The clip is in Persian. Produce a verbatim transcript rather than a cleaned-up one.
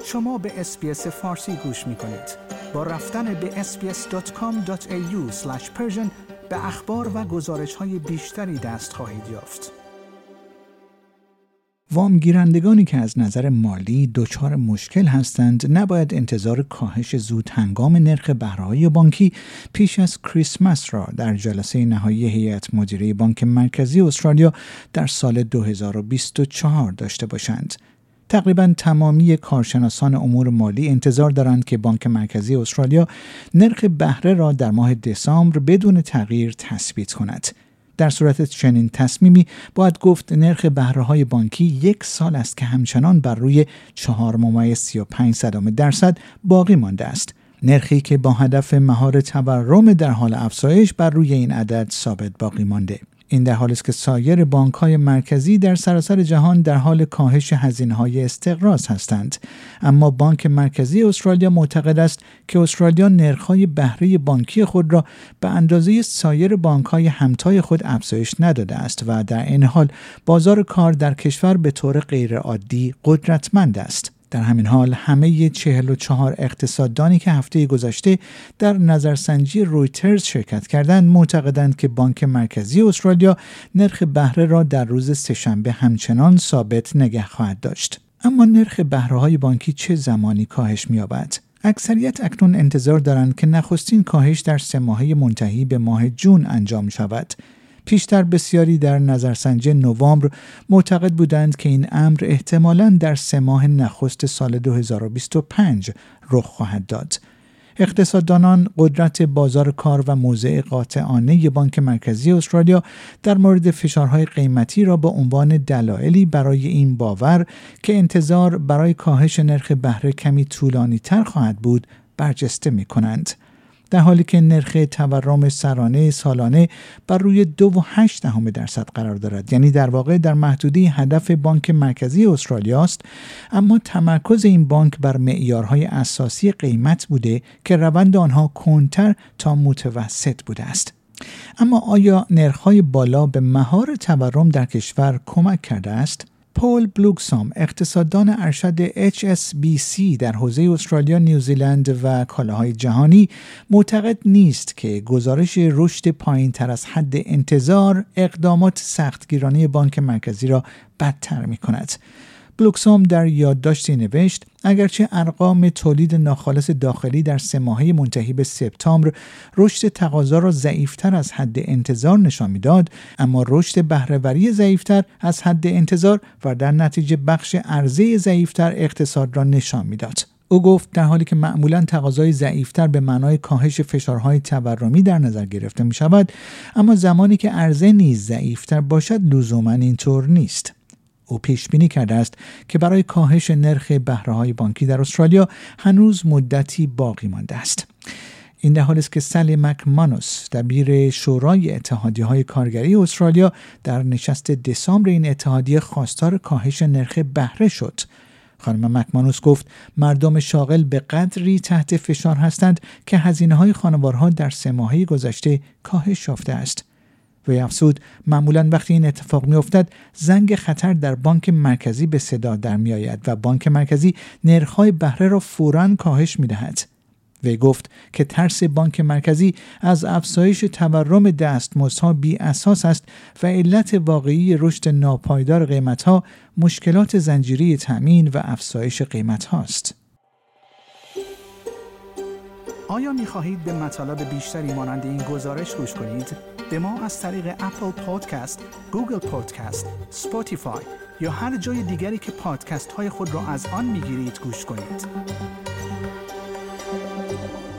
شما به اس‌بی‌اس فارسی گوش می‌کنید. با رفتن به اس بی اس دات کام دات ای یو اسلش پرشن به اخبار و گزارش‌های بیشتری دست خواهید یافت. وام گیرندگانی که از نظر مالی دچار مشکل هستند نباید انتظار کاهش زود هنگام نرخ بهره‌های بانکی پیش از کریسمس را در جلسه نهایی هیئت مدیره بانک مرکزی استرالیا در سال دو هزار و بیست و چهار داشته باشند. تقریباً تمامی کارشناسان امور مالی انتظار دارند که بانک مرکزی استرالیا نرخ بهره را در ماه دسامبر بدون تغییر تثبیت کند. در صورت چنین تصمیمی باید گفت نرخ بهره‌های بانکی یک سال است که همچنان بر روی چهار ممیز سی و پنج صدم درصد باقی مانده است. نرخی که با هدف مهار تورم در حال افزایش بر روی این عدد ثابت باقی مانده. این در حالی است که سایر بانک‌های مرکزی در سراسر جهان در حال کاهش هزینه‌های استقراض هستند، اما بانک مرکزی استرالیا معتقد است که استرالیا نرخ‌های بهره بانکی خود را به اندازه سایر بانک‌های همتای خود افزایش نداده است و در این حال بازار کار در کشور به طور غیرعادی قدرتمند است. در همین حال همه چهل و چهار اقتصاددانی که هفته گذشته در نظرسنجی رویترز شرکت کردند معتقدند که بانک مرکزی استرالیا نرخ بهره را در روز سه‌شنبه همچنان ثابت نگه خواهد داشت. اما نرخ بهره‌های بانکی چه زمانی کاهش می‌یابد؟ اکثریت اکنون انتظار دارند که نخستین کاهش در سه ماهه منتهی به ماه جون انجام شود. پیشتر بسیاری در نظرسنجی نوامبر معتقد بودند که این امر احتمالاً در سه ماه نخست سال دو هزار و بیست و پنج رخ خواهد داد. اقتصاددانان قدرت بازار کار و موضع قاطعانه بانک مرکزی استرالیا در مورد فشارهای قیمتی را به عنوان دلایلی برای این باور که انتظار برای کاهش نرخ بهره کمی طولانی تر خواهد بود برجسته می کنند. در حالی که نرخ تورم سرانه سالانه بر روی دو و هشت دهم درصد قرار دارد، یعنی در واقع در محدوده هدف بانک مرکزی استرالیا است، اما تمرکز این بانک بر معیارهای اساسی قیمت بوده که روند آنها کندتر تا متوسط بوده است. اما آیا نرخ‌های بالا به مهار تورم در کشور کمک کرده است؟ پول بلوکسام، اقتصاددان ارشد اچ اس بی سی در حوزه استرالیا، نیوزیلند و کالاهای جهانی، معتقد نیست که گزارش رشد پایین‌تر از حد انتظار اقدامات سختگیرانه بانک مرکزی را بدتر می‌کند. بلوکسام در یادداشتی نوشت: اگرچه ارقام تولید ناخالص داخلی در سه ماهه منتهی به سپتامبر رشد تقاضا را ضعیفتر از حد انتظار نشان می‌داد، اما رشد بهره‌وری ضعیفتر از حد انتظار و در نتیجه بخش عرضه ضعیفتر اقتصاد را نشان می‌داد. او گفت در حالی که معمولاً تقاضای ضعیفتر به معنای کاهش فشارهای تورمی در نظر گرفته می‌شود، اما زمانی که عرضه نیز ضعیفتر باشد لزوماً اینطور نیست. او پیش بینی کرده است که برای کاهش نرخ بهره‌های بانکی در استرالیا هنوز مدتی باقی مانده است. این در حالی است که سالی مکمانوس، دبیر شورای اتحادیه‌های کارگری استرالیا، در نشست دسامبر این اتحادیه خواستار کاهش نرخ بهره شد. خانم مکمانوس گفت مردم شاغل به قدری تحت فشار هستند که هزینه‌های خانوارها در سه ماهه گذشته کاهش یافته است. و افزود معمولاً وقتی این اتفاق می‌افتد زنگ خطر در بانک مرکزی به صدا در می‌آید و بانک مرکزی نرخ‌های بهره را فوراً کاهش می‌دهد. وی گفت که ترس بانک مرکزی از افزایش تورم دستمزدها بی اساس است و علت واقعی رشد ناپایدار قیمت‌ها مشکلات زنجیره تأمین و افزایش قیمت‌ها است. آیا می‌خواهید به مطالب بیشتری مانند این گزارش گوش کنید؟ به ما از طریق اپل پادکست، گوگل پادکست، اسپاتیفای یا هر جای دیگری که پادکست های خود را از آن میگیرید گوش کنید.